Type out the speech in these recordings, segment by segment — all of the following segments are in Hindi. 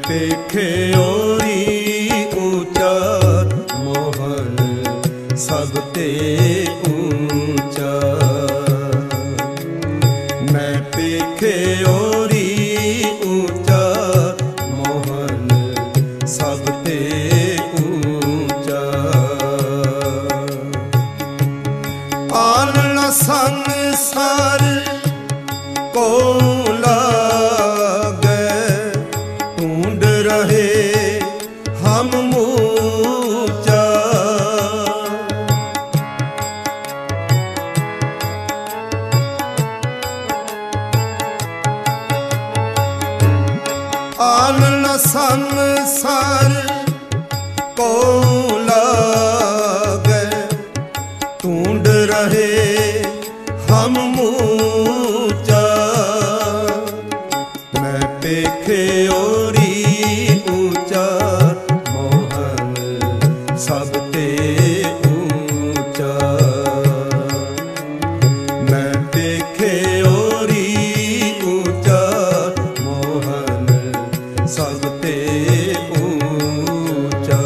पेखे ओरी ऊंचा मोहन सबते ऊंचा। मैं पेखे ओरी ऊंचा मोहन सबते ऊंचा। आन संसार को लागे ढूंढ रहे हम मूचा। आन संसार को लागे ढूंढ रहे हम मूचा। मैं पेखे ओरी ऊंचा मोहन सबते ऊंचा। मैं पेखे ओरी ऊंचा मोहन सबते ऊंचा।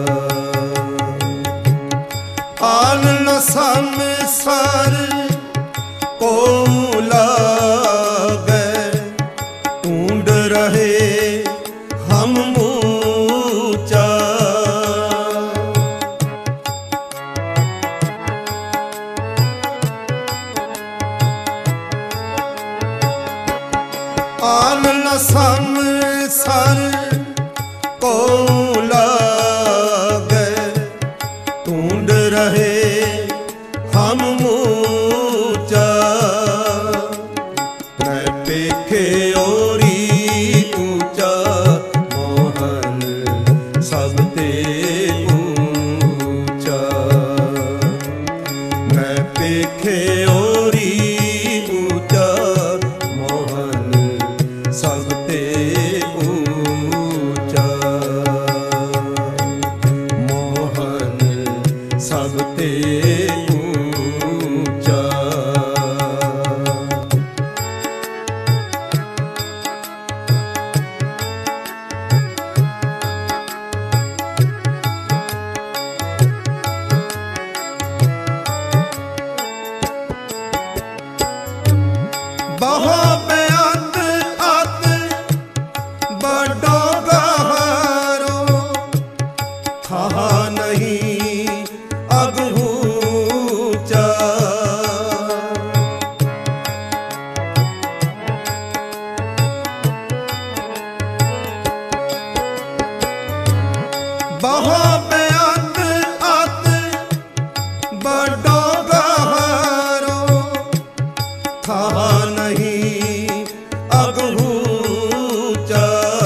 आन संसार को लागे ढूंढ रहे हम मूचा। आन संसार को लागे ढूंढ रहे हम मूचा। मैं पेखे ओरी ऊंचा मोहन सबते ऊंचा। मैं पेखे ओरी ऊंचा मोहन सबते ऊंचा। मोहन सबते ऊंचा। बहुत बेअंत अत बड़ो गहरो था नहीं अब ऊंचा। बहुत बेअंत अत बड़ो गहरो था नहीं अब ऊंचा।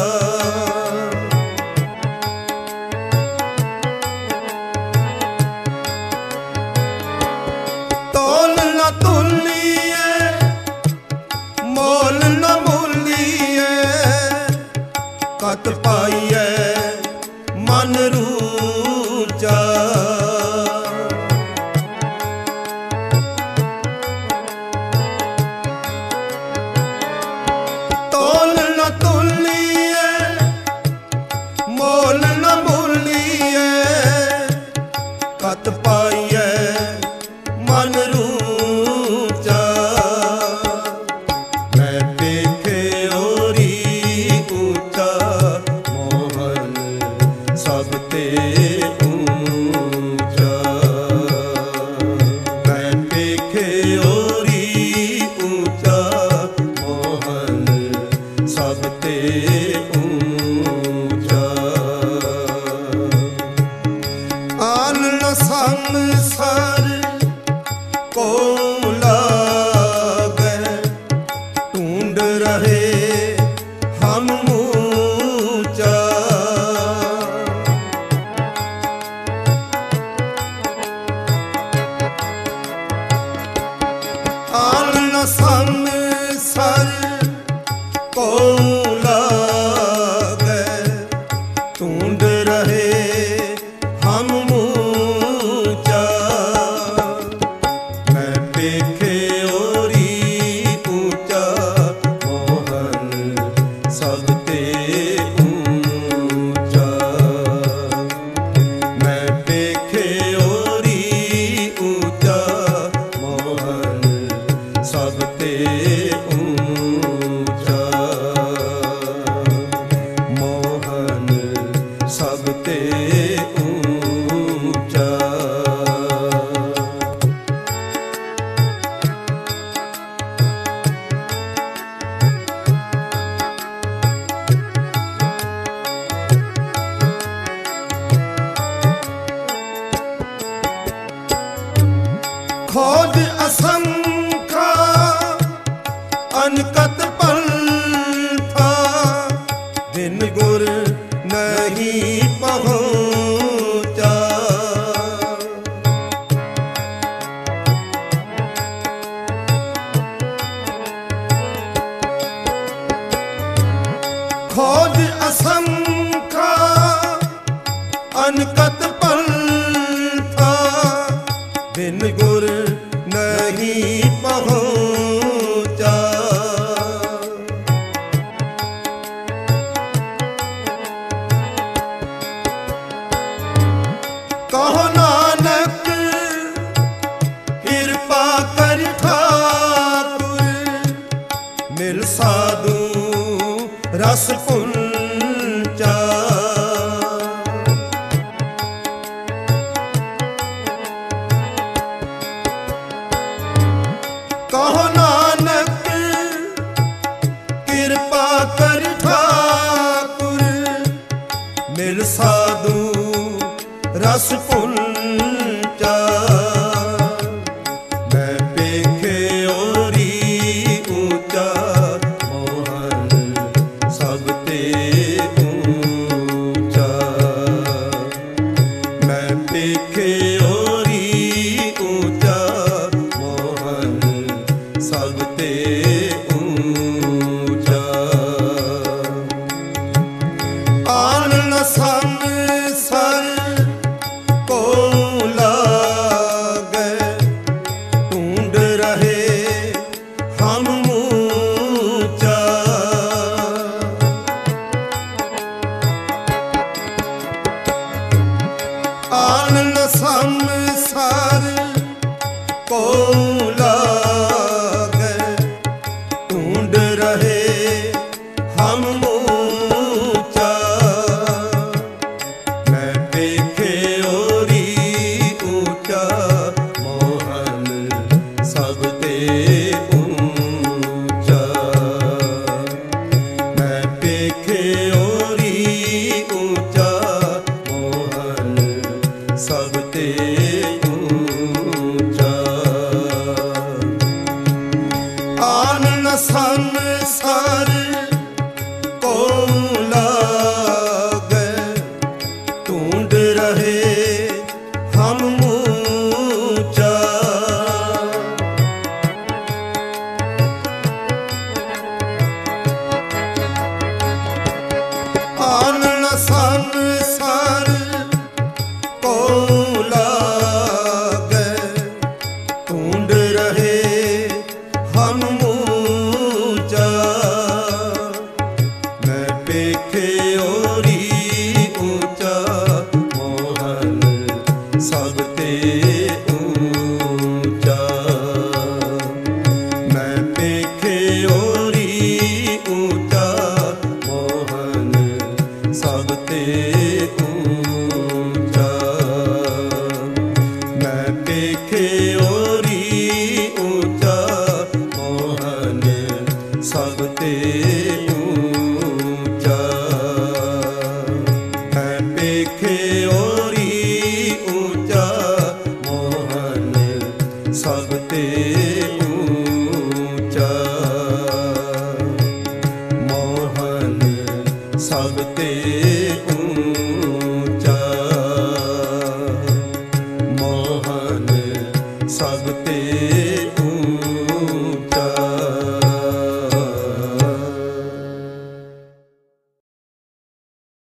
तोल न तुलिए मोल न मूलिए कत पाइए मन रूचा। सब ते ऊंचा, मोहन सब ते ऊंचा। खोज असंख्य अनकत पंथा, बिन गुर नहीं पहुँचा। खोज असंख्य अनकत पंथा, बिन गुर नहीं पहुँचा। कहो नानक कृपा कर ठाकुर, मिल साधु रस पुंचा। कहो नानक कृपा कर ठाकुर, मिल साधु रस पुंचा। मैं पेखे ओरी ऊंचा, मोहन सब ते ऊंचा। मैं पेखे ओरी ऊंचा, मोहन सब ते ऊंचा। आन न संसार को लागे, ढूंढ रहे हम ऊंचा। आन न संसार को लागे, ढूंढ रहे हम ऊंचा। मैं पेखे ओरी ऊंचा, मोहन सब ते ऊंचा। मैं पेखे ओरी ऊंचा, मोहन सब ते ऊंचा। आन न संसार को लागे, ढूंढ रहे हम ऊंचा। आन न संसार को लागे, ढूंढ रहे हम ऊंचा। मैं पेखे ओरी ऊंचा, मोहन सब ते ऊंचा। मैं पेखे ओरी ऊंचा, मोहन सब ते ऊंचा। मैं पेखे ओरी ऊंचा, मोहन सब ते ऊंचा। मैं पेखे ओरी ऊंचा, मोहन सब ते ऊंचा। मोहन सब ते